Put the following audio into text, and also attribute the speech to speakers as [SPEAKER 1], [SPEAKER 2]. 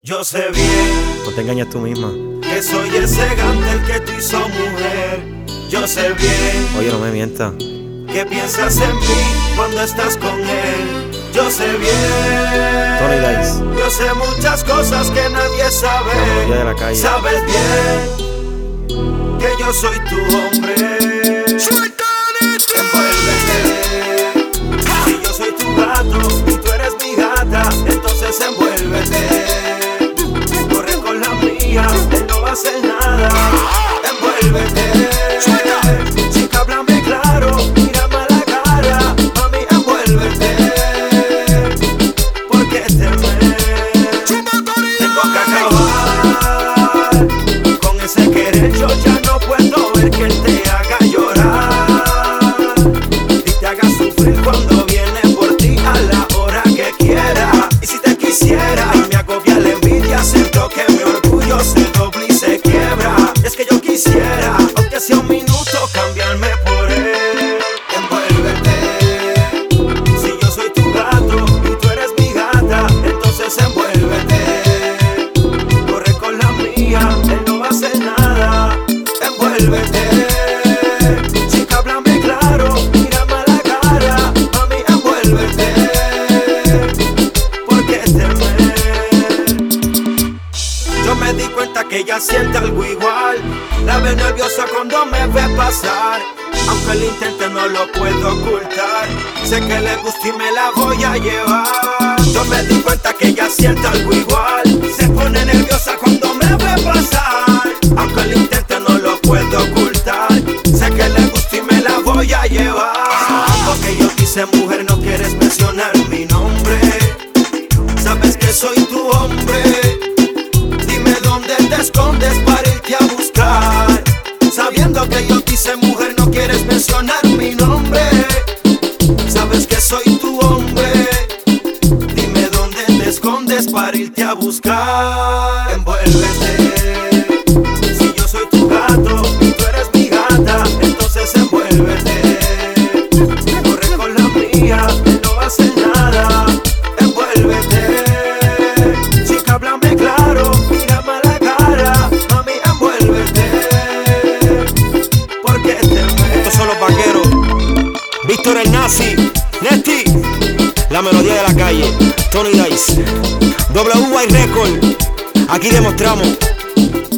[SPEAKER 1] Yo sé bien,
[SPEAKER 2] no te engañes tú misma,
[SPEAKER 1] que soy ese gante el que te hizo mujer. Yo sé bien,
[SPEAKER 2] oye, no me mientas.
[SPEAKER 1] que piensas en mí cuando estás con él. Yo sé bien,
[SPEAKER 2] Tony Dice,
[SPEAKER 1] yo sé muchas cosas que nadie sabe.
[SPEAKER 2] la melodía de la calle.
[SPEAKER 1] Sabes bien que yo soy tu hombre. Envuélvete. Si yo soy tu gato y tú eres mi gata, entonces envuélvete. Corre con la mía, él no va a hacer nada. Envuélvete. Chica, háblame claro, mírame a la cara. Mami, envuélvete. Porque tengo que acabar con ese querer. Yo ya no puedo ver que él te haga llorar y te haga sufrir cuando viene por ti a la hora que quiera. Y si te quisiera, me agobia la envidia. Siento que mi orgullo se dobla y se quiebra. Es que yo quisiera, aunque sea un minuto, cambiarme por él. Envuélvete. Si yo soy tu gato y tú eres mi gata, entonces envuélvete. Corre con la mía, él no va a hacer nada. Envuélvete. Chica, háblame claro, mírame a la cara. Mami, envuélvete. Porque yo me di cuenta que ella siente algo igual. La ve nerviosa cuando me ve pasar. Aunque lo intente no lo puedo ocultar. Sé que le gusta y me la voy a llevar. Yo me di cuenta que ella siente algo igual. Se pone nerviosa cuando me ve pasar. Aunque lo intente no lo puedo ocultar. Sé que le gusta y me la voy a llevar. Porque yo quise mujer, no quieres mencionar mi nombre. Sabes que soy tu hombre. Dime dónde te escondes para irte a buscar. Sabiendo que yo quise mujer, no quieres mencionar mi nombre. Sabes que soy tu hombre. Dime dónde te escondes para irte a buscar. Envuélvete. Si yo soy tu gato y tú eres mi gata, entonces envuélvete. Corre con la mía, él no va a hacer nada. Envuélvete. Chica, háblame claro, mírame a la cara. Mami, envuélvete. Porque
[SPEAKER 2] Estos son los vaqueros, Víctor el Nazi, Nesty, la melodía de la calle, Tony Dice, WY Record. Aquí demostramos